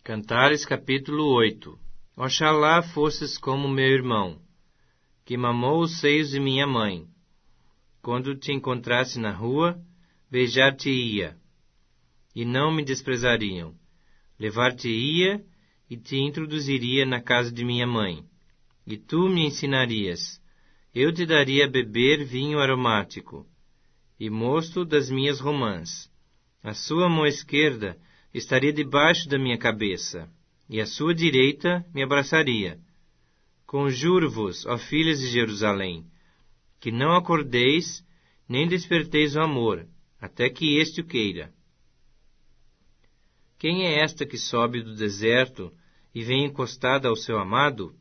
Cantares capítulo 8. Oxalá fosses como meu irmão, que mamou os seios de minha mãe. Quando te encontrasse na rua, beijar-te-ia, e não me desprezariam. Levar-te-ia e te introduziria na casa de minha mãe. E tu me ensinarias. Eu te daria a beber vinho aromático e mosto das minhas romãs. A sua mão esquerda estaria debaixo da minha cabeça, e a sua direita me abraçaria. Conjuro-vos, ó filhas de Jerusalém, que não acordeis, nem desperteis o amor, até que este o queira. Quem é esta que sobe do deserto e vem encostada ao seu amado?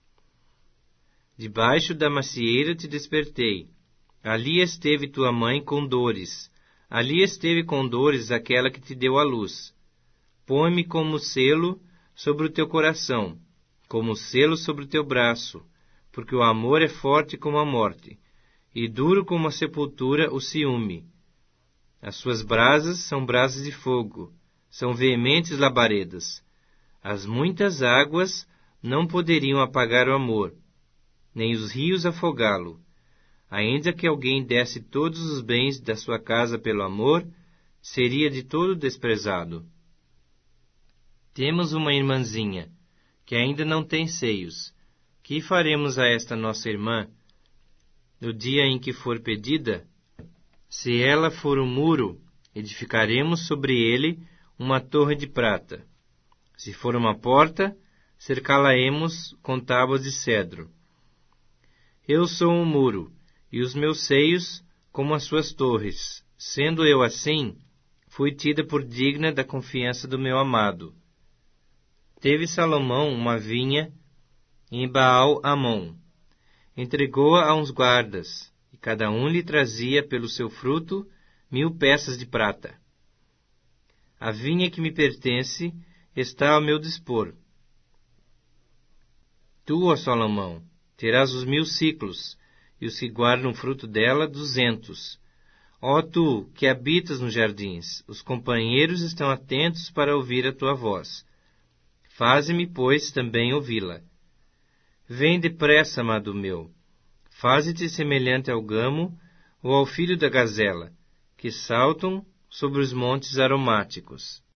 Debaixo da macieira te despertei. Ali esteve tua mãe com dores. Ali esteve com dores aquela que te deu à luz. Põe-me como selo sobre o teu coração, como selo sobre o teu braço, porque o amor é forte como a morte, e duro como a sepultura o ciúme. As suas brasas são brasas de fogo, são veementes labaredas. As muitas águas não poderiam apagar o amor, nem os rios afogá-lo. Ainda que alguém desse todos os bens da sua casa pelo amor, seria de todo desprezado. Temos uma irmãzinha, que ainda não tem seios. Que faremos a esta nossa irmã, no dia em que for pedida? Se ela for um muro, edificaremos sobre ele uma torre de prata. Se for uma porta, cercá-la-emos com tábuas de cedro. Eu sou um muro, e os meus seios como as suas torres. Sendo eu assim, fui tida por digna da confiança do meu amado. Teve Salomão uma vinha em Baal-Amon. Entregou-a a uns guardas, e cada um lhe trazia pelo seu fruto 1000 peças de prata. A vinha que me pertence está ao meu dispor. Tu, ó Salomão, terás os 1000 siclos, e os que guardam o fruto dela 200. Ó tu, que habitas nos jardins, os companheiros estão atentos para ouvir a tua voz. Faze-me, pois, também ouvi-la. Vem depressa, amado meu. Faze-te semelhante ao gamo ou ao filho da gazela, que saltam sobre os montes aromáticos.